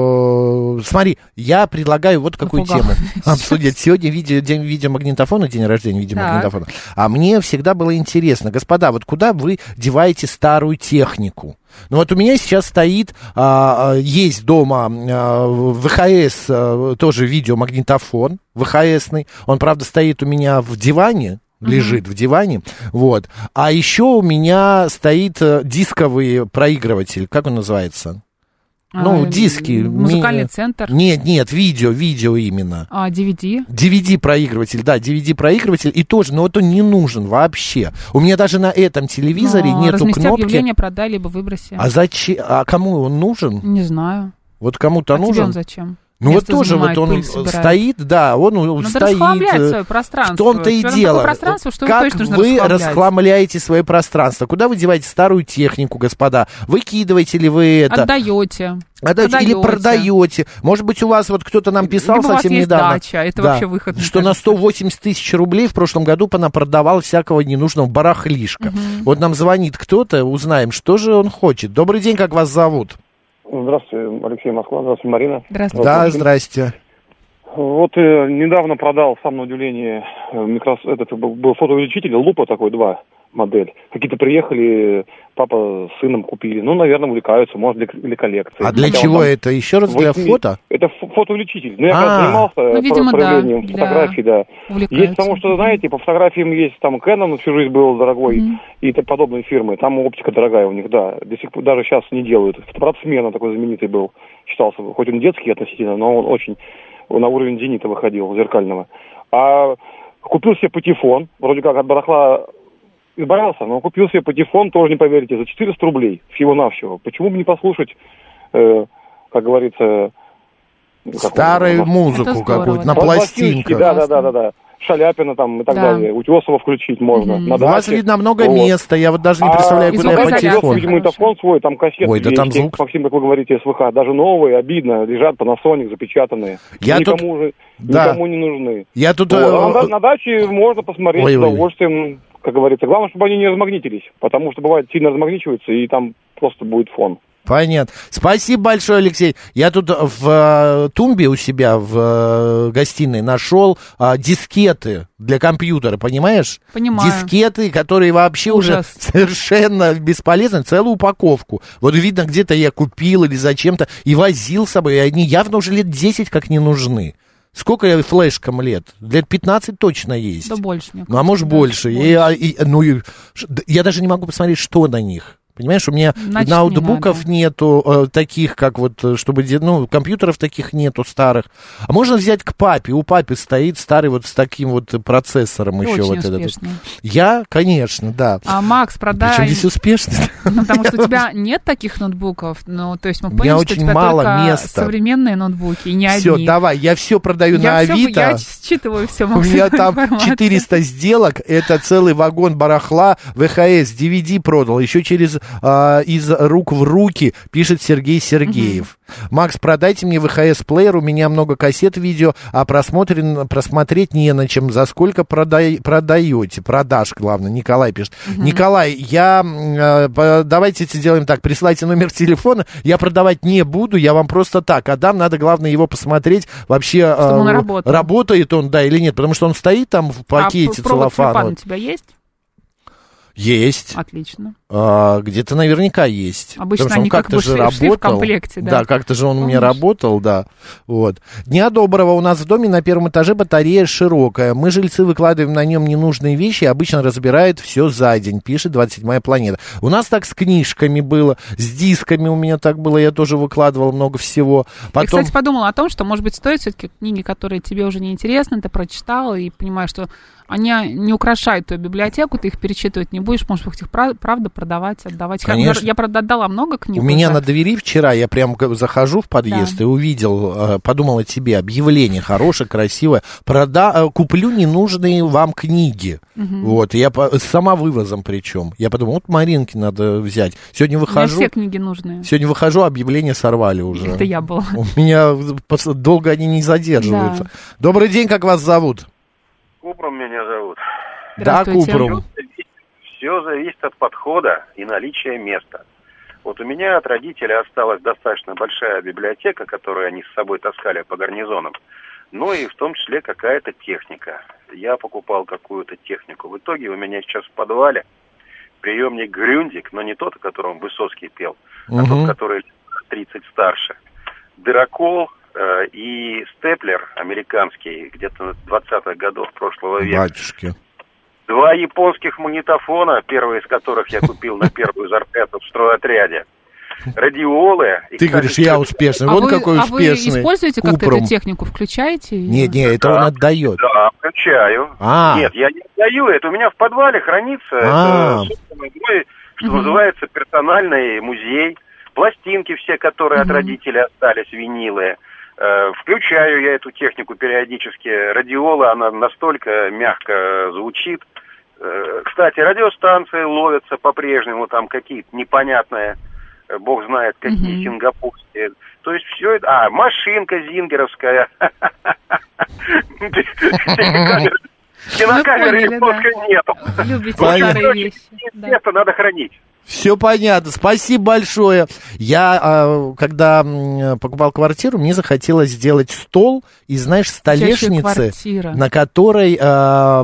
о, смотри, я предлагаю вот какую Напугал. тему обсудить. Сегодня видео, день видеомагнитофона, день рождения видеомагнитофона. А мне всегда было интересно, господа, вот куда вы деваете старую технику? Ну вот у меня сейчас стоит, а, есть дома а, ВХС, а, тоже видеомагнитофон ВХСный. Он, правда, стоит у меня в диване. Лежит uh-huh. в диване, вот. А еще у меня стоит дисковый проигрыватель, как он называется? А, ну, диски. Музыкальный ми... центр? Нет, нет, видео, видео именно. А, ди ви ди? ди ви ди-проигрыватель, да, ди ви ди-проигрыватель, и тоже, но вот он не нужен вообще. У меня даже на этом телевизоре но нету размести кнопки. Объявление, продай, либо выброси. А зачем? А кому он нужен? Не знаю. Вот кому-то а нужен? Тебе он зачем? Ну вот тоже вот он стоит, да, он Надо стоит. Свое пространство. В том-то и дело. Что как вы расхламляете свое пространство? Куда вы деваете старую технику, господа? Выкидываете ли вы это? Отдаете. Отдаете или продаете. Может быть, у вас вот кто-то нам писал либо совсем у вас недавно. Есть дача, это да, вообще выход. Что кажется. На сто восемьдесят тысяч рублей в прошлом году она продавала всякого ненужного барахлишка. Угу. Вот нам звонит кто-то, узнаем, что же он хочет. Добрый день, как вас зовут? Здравствуйте, Алексей, Москва. Здравствуйте, Марина. Здравствуйте. Да, здрасте. Вот э, недавно продал, сам на удивление, э, микрос... этот был фотоувеличитель, лупа такой, два модель. Какие-то приехали, папа с сыном купили. Ну, наверное, увлекаются, может, для, для коллекции. А для Хотя чего там... это? Еще раз для восьми... фото? Это фотоувеличитель. Ну, я А-а-а. когда занимался ну, видимо, проявлением да, фотографий, да. Есть, потому что, знаете, по фотографиям есть там Canon, всю жизнь был дорогой, mm-hmm. и так подобные фирмы. Там оптика дорогая у них, да. До сих пор, даже сейчас не делают. Фотоаппарат Смена такой знаменитый был, считался. Хоть он детский относительно, но он очень на уровень зенита выходил, зеркального. А купил себе патефон, вроде как от барахла избавился, но купил себе патефон, тоже не поверите, за четыреста рублей всего-навсего. Почему бы не послушать, э, как говорится... Старую как, музыку какую-то, на пластинках. Да, да, да, да, да. Шаляпина там и так да. далее. Утесова включить можно. Mm-hmm. На У вас, видно, много вот. места. Я вот даже не представляю, а, куда я патефон. Видеомагнитофон свой, там кассеты. Ой, да там звук. Максим, как вы говорите, СВХ. Даже новые, обидно, лежат Panasonic, запечатанные. Я никому, тут... же, да. никому не нужны. Я тут... Вот. А на, на даче можно посмотреть ой, с удовольствием, как говорится. Главное, чтобы они не размагнитились. Потому что бывает, сильно размагничиваются, и там просто будет фон. Понятно. Спасибо большое, Алексей. Я тут в э, тумбе у себя в э, гостиной нашел э, дискеты для компьютера, понимаешь? Понимаю. Дискеты, которые вообще Ужас. Уже совершенно бесполезны, целую упаковку. Вот видно, где-то я купил или зачем-то и возил с собой, и они явно уже лет десять как не нужны. Сколько флешкам лет? Лет пятнадцать точно есть. Да больше, мне кажется. Ну, а может, да, больше. больше. И, и, ну, и, я даже не могу посмотреть, что на них. Понимаешь, у меня Значит, ноутбуков не нету э, таких, как вот, чтобы, ну, компьютеров таких нету старых. А можно взять к папе, у папы стоит старый вот с таким вот процессором Ты еще. очень Вот успешный. Этот. Я, конечно, да. А, Макс, продай... Причем здесь успешный? Ну, потому что у тебя нет таких ноутбуков, ну, то есть мы поняли, что у тебя мало только места. Современные ноутбуки, и не все, одни. Все, давай, я все продаю я на Авито. Я считываю все, У меня там четыреста сделок, это целый вагон барахла, ВХС, ди ви ди продал, еще через э, из рук в руки, пишет Сергей Сергеев. Mm-hmm. Макс, продайте мне вэ ха эс-плеер, у меня много кассет видео, а просмотрен, просмотреть не на чем. За сколько продай, продаете? Продаж, главное, Николай пишет. Mm-hmm. Николай, я, э, давайте сделаем так, присылайте номер телефона, я продавать не буду, я вам просто так отдам, надо, главное, его посмотреть, вообще э, работает он, да, или нет, потому что он стоит там в пакете а целлофановом. У тебя есть? Есть. Отлично. А, где-то наверняка есть. Обычно потому они что он как-то как бы же шли, работал. шли в комплекте, да. Да, как-то же он Помнишь? у меня работал, да. Вот. Дня доброго. У нас в доме на первом этаже батарея широкая. Мы, жильцы, выкладываем на нем ненужные вещи, обычно разбирает все за день, пишет двадцать седьмая планета. У нас так с книжками было, с дисками у меня так было, я тоже выкладывал много всего. Потом... Я, кстати, подумала о том, что, может быть, стоит все-таки книги, которые тебе уже не интересны, ты прочитал и понимаешь, что они не украшают твою библиотеку, ты их перечитывать не будешь, может быть, их правда продавать, отдавать. Конечно. Я, правда, отдала много книг. У меня уже. На двери вчера, я прям захожу в подъезд да. и увидел, подумал о тебе, объявление хорошее, красивое, прода... куплю ненужные вам книги. Угу. Вот, я по... с самовывозом причем. Я подумал, вот Маринке надо взять. Сегодня выхожу... У меня все книги нужные. Сегодня выхожу, объявление сорвали уже. Это я была. У меня долго они не задерживаются. Да. Добрый день, как вас зовут? Купром меня зовут. Да, Купром. Все зависит от подхода и наличия места. Вот у меня от родителей осталась достаточно большая библиотека, которую они с собой таскали по гарнизонам. Ну и в том числе какая-то техника. Я покупал какую-то технику. В итоге у меня сейчас в подвале приемник Грюндик, но не тот, о котором Высоцкий пел, угу. а тот, который тридцать старше. Дырокол э, и степлер американский, где-то двадцатых годов прошлого века. Батюшки. Два японских магнитофона, первый из которых я купил на первую зарплату в стройотряде. Радиолы. Ты говоришь, я успешный. А вот вы, какой а успешный. вы используете как-то эту технику? Включаете? Нет, нет, это да, он отдает. Да, включаю. А. Нет, я не отдаю. Это у меня в подвале хранится. А. Это, мой, что угу. называется, персональный музей. Пластинки все, которые угу. от родителей остались, винилы. Включаю я эту технику периодически. Радиола, она настолько мягко звучит. Кстати, радиостанции ловятся по-прежнему, там какие-то непонятные, бог знает, какие mm-hmm. сингапурские. То есть все это... А, машинка зингеровская. Кинокамеры японской нету. Любите старые вещи. Это надо хранить. Все понятно, спасибо большое. Я, когда покупал квартиру, мне захотелось сделать стол из, знаешь, столешницы, на которой э,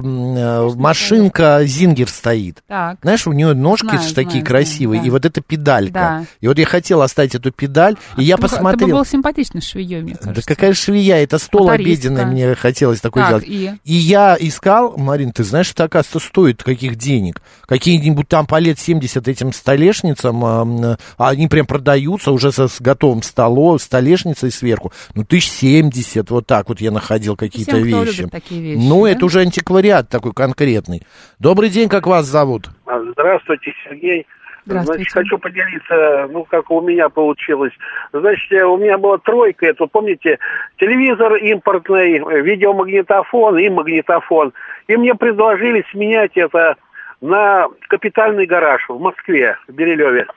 машинка Зингер стоит. Так. Знаешь, у нее ножки знаю, такие знаю, красивые, да. И вот эта педалька. Да. И вот я хотел оставить эту педаль, и я ты посмотрел... Ты бы был симпатичный швеей, мне кажется. Да какая швея, это стол Мотористка. Обеденный, мне хотелось такой так, сделать. И? и я искал, Марин, ты знаешь, это, оказывается, стоит каких денег? Какие-нибудь там по лет семьдесят этим столешницам, а они прям продаются уже со, с готовым столом, столешницей сверху. Ну, тысяч семьдесят, вот так вот я находил какие-то Всем, вещи. Такие вещи. Ну, да? Это уже антиквариат такой конкретный. Добрый день, как вас зовут? Здравствуйте, Сергей. Здравствуйте. Значит, хочу поделиться, ну, как у меня получилось. Значит, у меня была тройка, это, помните, телевизор импортный, видеомагнитофон и магнитофон. И мне предложили сменять это на капитальный гараж в Москве, в Бирилеве.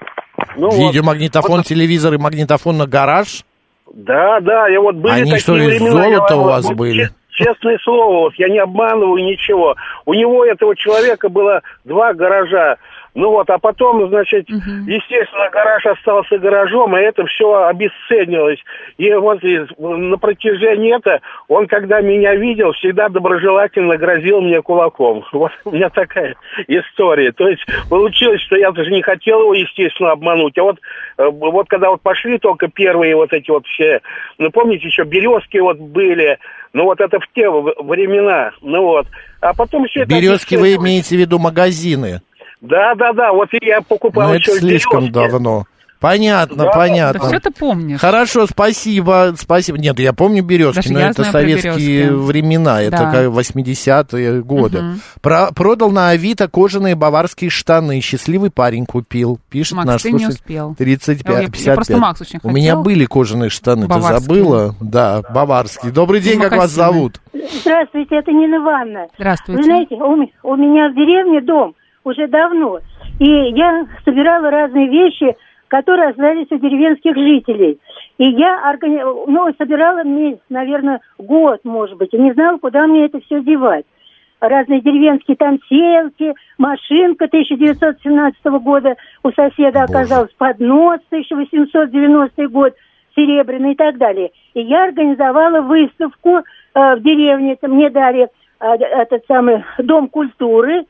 Ну, видеомагнитофон, вот, телевизор и магнитофон на гараж? Да, да, и вот были Они такие что, из времена. золота я, у вас вот, были? Честное слово, вот я не обманываю ничего. У него, этого человека, было два гаража. Ну вот, а потом, значит, угу. естественно, гараж остался гаражом, и это все обесценилось. И вот и на протяжении этого, он, когда меня видел, всегда доброжелательно грозил мне кулаком. Вот у меня такая история. То есть получилось, что я даже не хотел его, естественно, обмануть. А вот, вот когда вот пошли только первые вот эти вот все, ну, помните, еще березки вот были, ну, вот это в те времена, ну вот. А потом все это... Березки вы имеете в виду магазины? Да, да, да, вот я покупал. Но это слишком березки. Давно. Понятно, да, понятно. Да все ты помнишь. Хорошо, спасибо, спасибо. Нет, я помню березки, Даже но это советские времена, это да. восьмидесятые годы. Угу. Про, продал на Авито кожаные баварские штаны. Счастливый парень купил. Пишет Макс, наш ты слушатель. Не успел. тридцать пять, я, пятьдесят пять. Я просто Макс очень хотел. У меня были кожаные штаны, баварские. Ты забыла? Да, баварские. Добрый день, как вас зовут? Здравствуйте, это Нина Ивановна. Здравствуйте. Вы знаете, у, у меня в деревне дом уже давно. И я собирала разные вещи, которые остались у деревенских жителей. И я органи... ну, собирала мне, наверное, год, может быть, и не знала, куда мне это все девать. Разные деревенские там селки, машинка тысяча девятьсот семнадцатого года у соседа оказалась, поднос тысяча восемьсот девяностый год, серебряный и так далее. И я организовала выставку э, в деревне, это мне дали э, этот самый Дом культуры,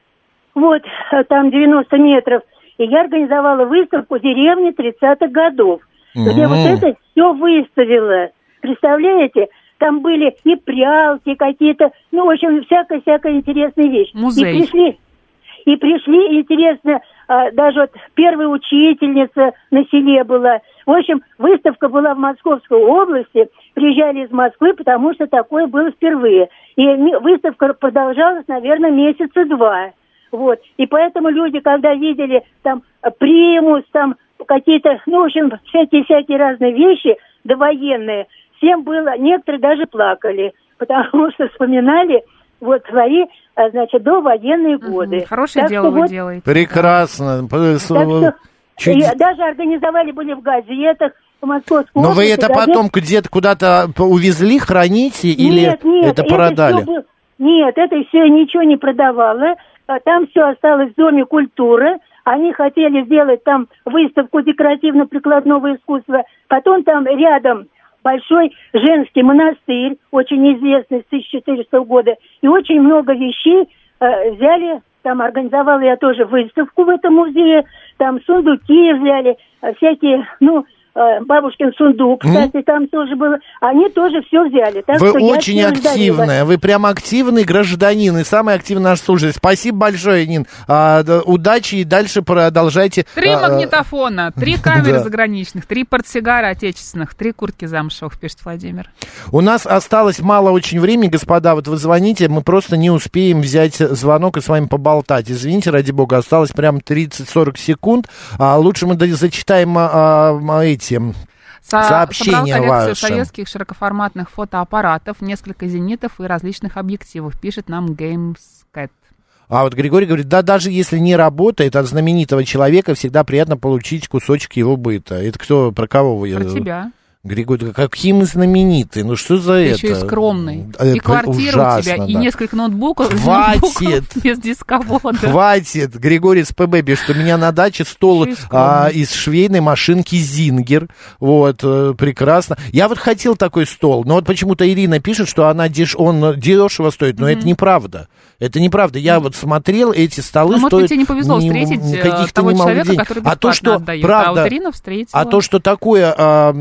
вот, там девяносто метров. И я организовала выставку деревни тридцатых годов, mm-hmm. где вот это все выставила. Представляете? Там были и прялки какие-то, ну, в общем, всякая-всякая интересная вещь. Музей. И пришли, и пришли, интересно, а, даже вот первая учительница на селе была. В общем, выставка была в Московской области, приезжали из Москвы, потому что такое было впервые. И выставка продолжалась, наверное, месяца два. Вот. И поэтому люди, когда видели там примус, там какие-то, ну, в общем, всякие-всякие разные вещи довоенные, всем было, некоторые даже плакали, потому что вспоминали вот свои, значит, довоенные годы. Угу, хорошее так дело вы вот делаете. Прекрасно. Так что Чуди... даже организовали были в газетах, в Московской Но области. вы это газет... потом где-то куда-то увезли, храните или нет, нет, это продали? Это все... Нет, это все ничего не продавало. Там все осталось в Доме культуры. Они хотели сделать там выставку декоративно-прикладного искусства. Потом там рядом большой женский монастырь, очень известный, с тысяча четыреста года. И очень много вещей э, взяли, там организовала я тоже выставку в этом музее. Там сундуки взяли, э, всякие, ну... Бабушкин сундук, кстати, mm? там тоже было. Они тоже все взяли. Так вы что очень я активная, вы прям активный гражданин и самый активный наш слушатель. Спасибо большое, Нин. А, да, удачи и дальше продолжайте. Три а, магнитофона, три камеры заграничных, три портсигара отечественных, три куртки замшевых, пишет Владимир. У нас осталось мало очень времени, господа. Вот вы звоните, мы просто не успеем взять звонок и с вами поболтать. Извините, ради бога, осталось прям тридцать-сорок секунд. А, лучше мы зачитаем а, а, эти Со- сообщения собрал коллекцию ваши. советских широкоформатных фотоаппаратов, несколько зенитов и различных объективов, пишет нам GamesCat. А вот Григорий говорит, да, даже если не работает, от знаменитого человека всегда приятно получить кусочек его быта. Это кто, про кого вы? Про тебя. Григорий, какие мы знаменитые, ну что за Ты это? еще и скромный. Это и квартира ужасно, у тебя, да. и несколько ноутбуков, Хватит! ноутбуков без дисковода. Хватит! Григорий с ПБ пишет, что у меня на даче стол а, из швейной машинки Зингер. Вот, э, прекрасно. Я вот хотел такой стол, но вот почему-то Ирина пишет, что она деш... он дешево стоит, но mm-hmm. это неправда. Это неправда. Я вот смотрел, эти столы ну, стоят... Может быть, тебе не повезло не, встретить каких-то того человека, денег. Который бесплатно а то, что, отдает. Правда, а вот Ирина встретила. А то, что такое, а,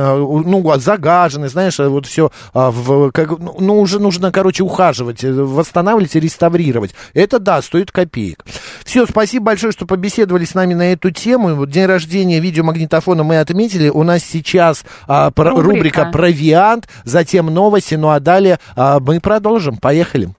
ну, загаженное, знаешь, вот все, а, в, как, ну, уже нужно, короче, ухаживать, восстанавливать и реставрировать. Это, да, стоит копеек. Все, спасибо большое, что побеседовали с нами на эту тему. Вот день рождения видеомагнитофона мы отметили. У нас сейчас а, про, рубрика. рубрика «Провиант», затем новости, ну а далее а, мы продолжим. Поехали.